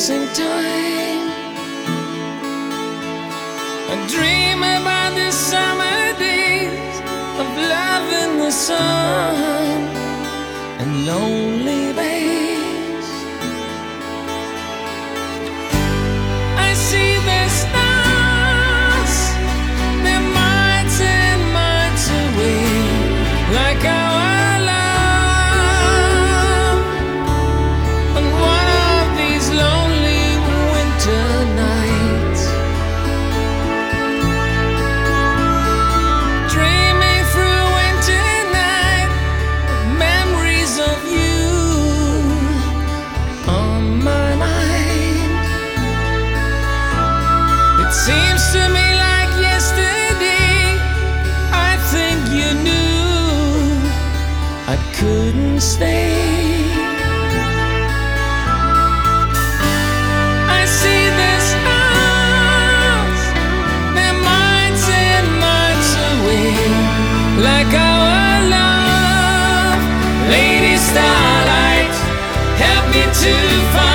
missing time. I dream about the summer days of love in the sun and lonely bays. I see the stars, they're miles and miles away, like our love. On one of these lonely winter nights, dreaming through winter night, memories of you on my mind. It seems to me like yesterday, I think you knew I couldn't stay. I see the stars, they're miles and miles away, like our love. Lady Starlight, help me to find